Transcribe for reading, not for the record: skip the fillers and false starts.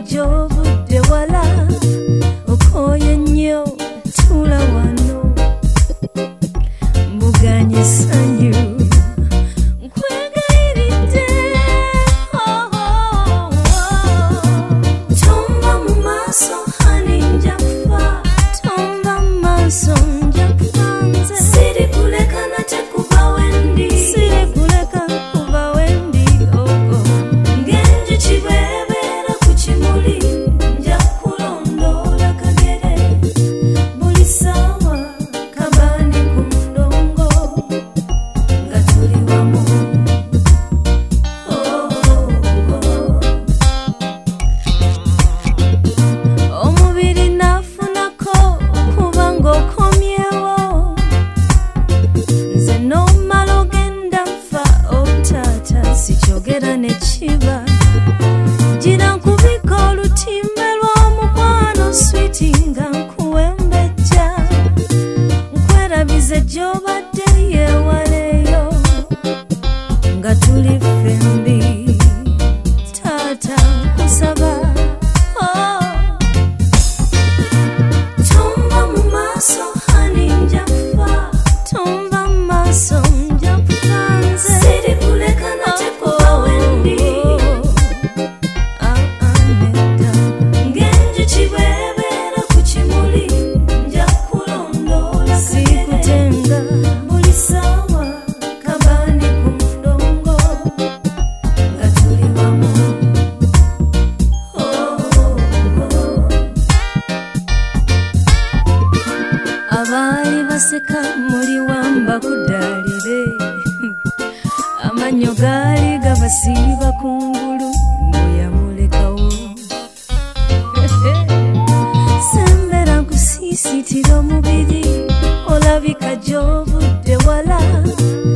gy'ovudde wala okooye nnyo tuula wano mbuganye essanyu nkwegayiridde tomba mu maaso hani nja kufa tomba mu maaso nja kufa nze sirikuleka nate kuva wendi sirikuleka kuva wendi ng'enjuki bw'ebeera ku kimuli nja kulondoola kagere buli ssaawa kabandi ku ndongo nga tuli wamu omubiri naafunako kuba ng'okomyewo nze n'omala ogenda nfa otaata sikyogera ne kiba gira nkubika olutimbe lw'omukwano switi nga nkuwembejja nkwerabize gy'obadde yeewaleeyo nga tuli ffembi taata nkusaba tomba mu maaso hani nja kufa tomba mu maaso nja kufa nze sirikuleka nate kuva wendi nedda ng'enjuki bw'ebeera ku kimuli nja kulondoola sikutenga buli ssaawa kabandi ku ndongo nga tuli wamu abaali baseka muli wamba kudaalire amannyo gaali gabasiiba kungulu mbuyamulekawo sembera nkusiisitira omubiri olabika gy'ovudde wala